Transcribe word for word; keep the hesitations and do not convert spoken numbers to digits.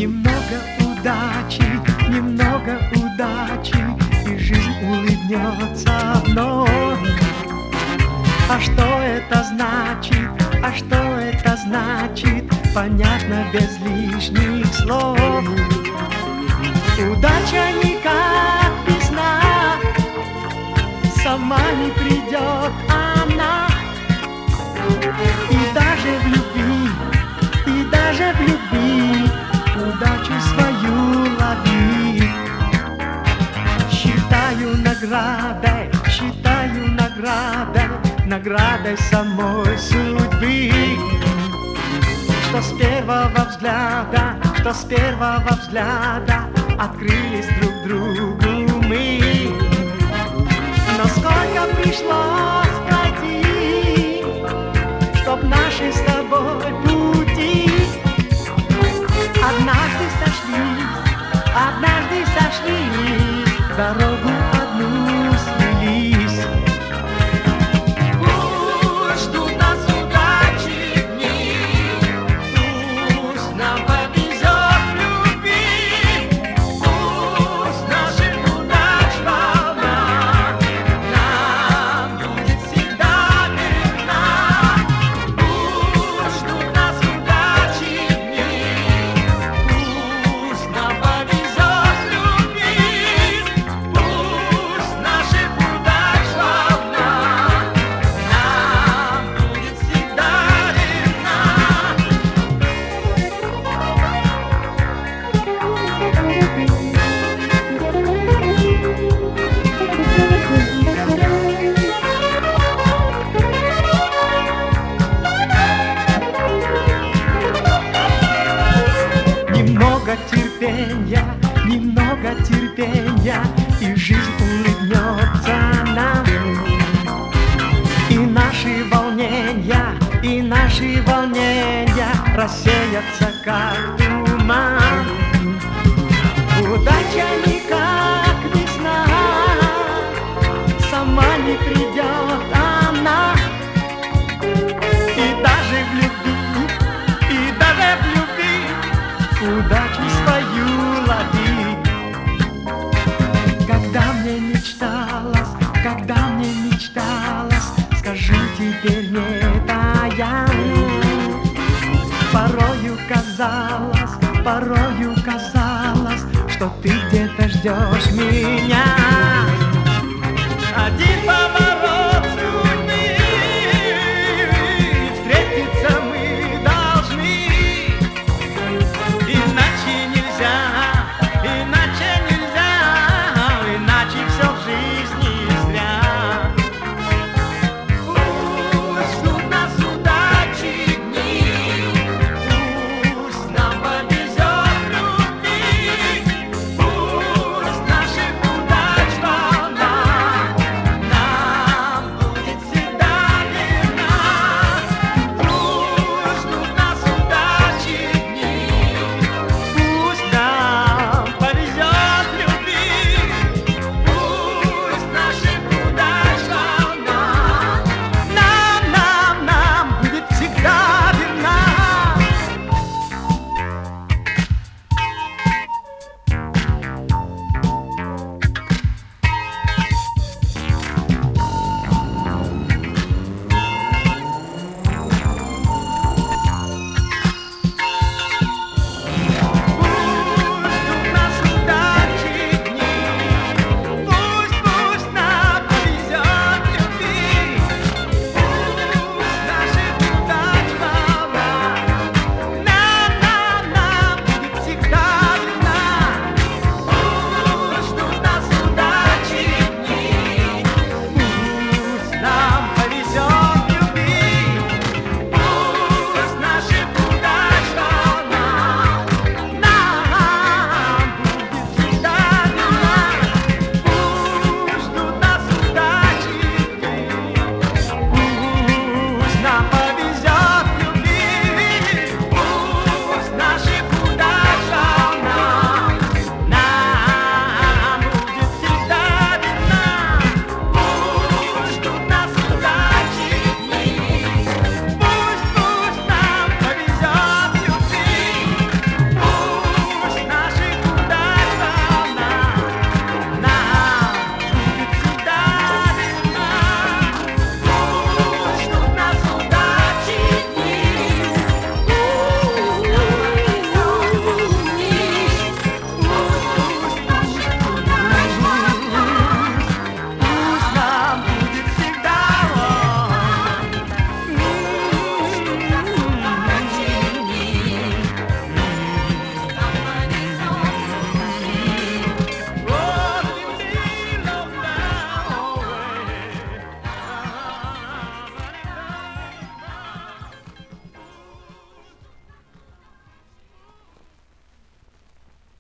Немного удачи, немного удачи, и жизнь улыбнется вновь. А что это значит? А что это значит? Понятно без лишних слов. Удача не как весна, сама не придет она. И даже в любви, и даже в любви удачу свою лови. Считаю наградой, считаю наградой, наградой самой судьбы, что с первого взгляда, что с первого взгляда открылись друг другу мы. Но сколько пришлось пройти, чтоб наши с тобой пути однажды сошлись, однажды сошлись, дорогу одну слились. Пусть ждут нас удачи дни, пусть нам повезет в любви, пусть наших удач волна нам будет всегда верна. Пусть ждут нас удачи дни, пусть нам повезет в любви, пусть наших удач волна нам будет всегда верна. Немного терпения, немного терпения, и жизнь улыбнется нам. И наши волнения, и наши волнения рассеются как туман. Удача не как весна, сама не придет она. И даже в любви, и даже в любви удачу свою лови. Когда мне мечталось, когда мне мечталось, скажу теперь не тая. Порою казалось, порою казалось, что ты где-то ждешь меня.